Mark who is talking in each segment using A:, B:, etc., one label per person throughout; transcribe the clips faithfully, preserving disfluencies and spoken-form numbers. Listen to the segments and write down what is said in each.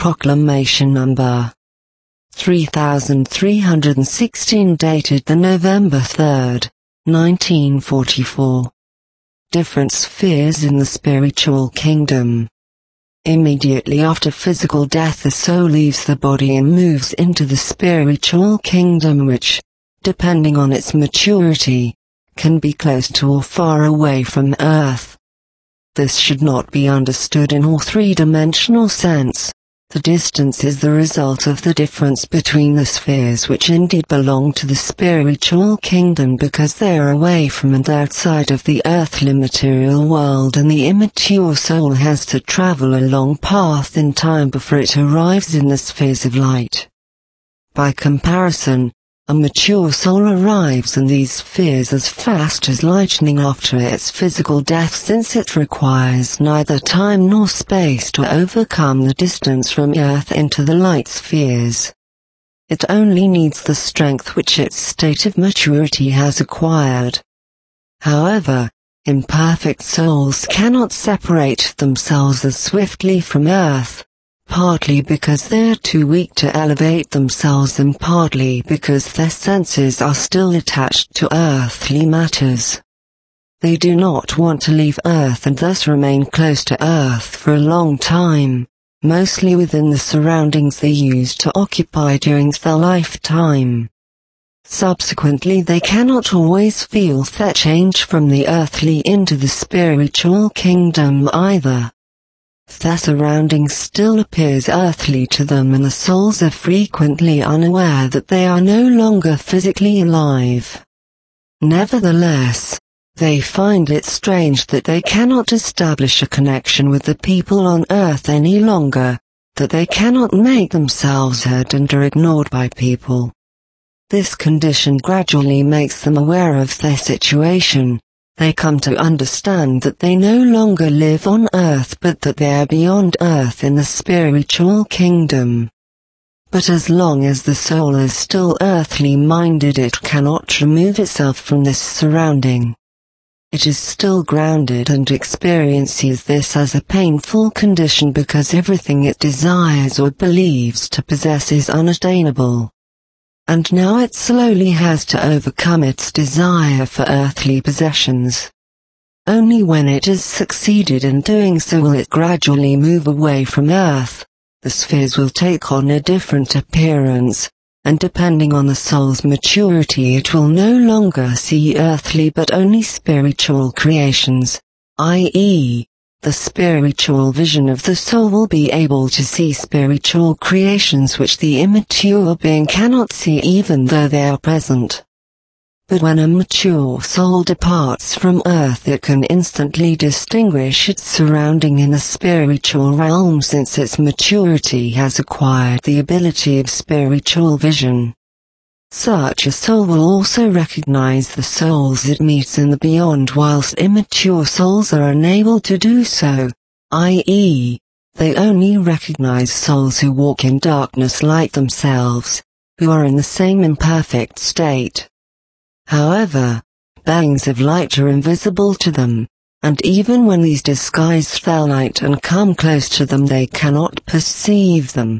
A: Proclamation Number three thousand three hundred sixteen, dated the November third, nineteen forty-four. Different spheres in the spiritual kingdom. Immediately after physical death, the soul leaves the body and moves into the spiritual kingdom, which, depending on its maturity, can be close to or far away from Earth. This should not be understood in all three-dimensional sense. The distance is the result of the difference between the spheres, which indeed belong to the spiritual kingdom because they are away from and outside of the earthly material world, and the immature soul has to travel a long path in time before it arrives in the spheres of light. By comparison, a mature soul arrives in these spheres as fast as lightning after its physical death, since it requires neither time nor space to overcome the distance from Earth into the light spheres. It only needs the strength which its state of maturity has acquired. However, imperfect souls cannot separate themselves as swiftly from Earth, partly because they are too weak to elevate themselves and partly because their senses are still attached to earthly matters. They do not want to leave Earth and thus remain close to Earth for a long time, mostly within the surroundings they used to occupy during their lifetime. Subsequently, they cannot always feel that change from the earthly into the spiritual kingdom either. Their surroundings still appears earthly to them, and the souls are frequently unaware that they are no longer physically alive. Nevertheless, they find it strange that they cannot establish a connection with the people on Earth any longer, that they cannot make themselves heard and are ignored by people. This condition gradually makes them aware of their situation. They come to understand that they no longer live on Earth, but that they are beyond Earth in the spiritual kingdom. But as long as the soul is still earthly minded, it cannot remove itself from this surrounding. It is still grounded and experiences this as a painful condition because everything it desires or believes to possess is unattainable. And now it slowly has to overcome its desire for earthly possessions. Only when it has succeeded in doing so will it gradually move away from Earth. The spheres will take on a different appearance, and depending on the soul's maturity, it will no longer see earthly but only spiritual creations, that is, the spiritual vision of the soul will be able to see spiritual creations which the immature being cannot see even though they are present. But when a mature soul departs from Earth, it can instantly distinguish its surrounding in the spiritual realm, since its maturity has acquired the ability of spiritual vision. Such a soul will also recognize the souls it meets in the beyond, whilst immature souls are unable to do so, that is, they only recognize souls who walk in darkness like themselves, who are in the same imperfect state. However, beings of light are invisible to them, and even when these disguise their light and come close to them, they cannot perceive them.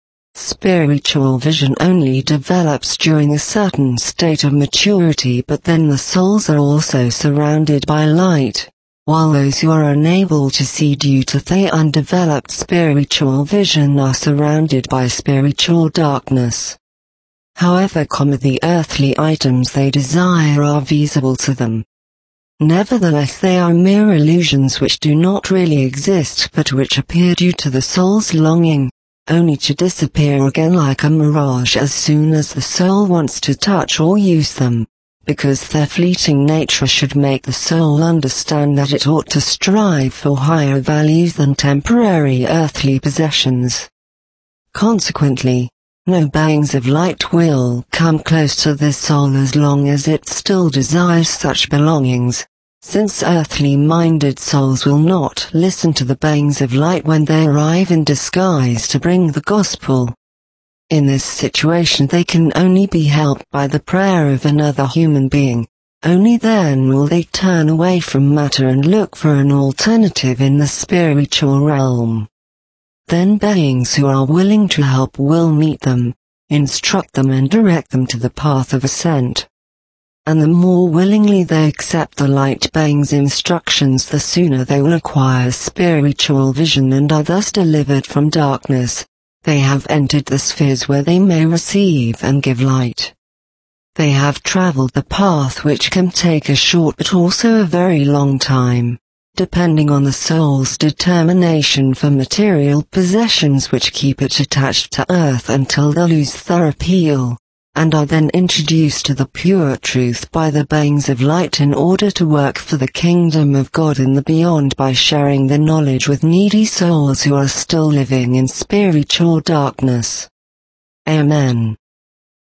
A: Spiritual vision only develops during a certain state of maturity, but then the souls are also surrounded by light, while those who are unable to see due to their undeveloped spiritual vision are surrounded by spiritual darkness. However, the earthly items they desire are visible to them. Nevertheless, they are mere illusions which do not really exist, but which appear due to the soul's longing, only to disappear again like a mirage as soon as the soul wants to touch or use them, because their fleeting nature should make the soul understand that it ought to strive for higher values than temporary earthly possessions. Consequently, no beings of light will come close to this soul as long as it still desires such belongings, since earthly-minded souls will not listen to the beings of light when they arrive in disguise to bring the gospel. In this situation, they can only be helped by the prayer of another human being. Only then will they turn away from matter and look for an alternative in the spiritual realm. then beings who are willing to help will meet them, instruct them and direct them to the path of ascent. And the more willingly they accept the light being's instructions, the sooner they will acquire spiritual vision and are thus delivered from darkness. They have entered the spheres where they may receive and give light. They have traveled the path which can take a short but also a very long time, depending on the soul's determination for material possessions which keep it attached to earth until they lose their appeal, and are then introduced to the pure truth by the beings of light in order to work for the kingdom of God in the beyond by sharing the knowledge with needy souls who are still living in spiritual darkness. Amen.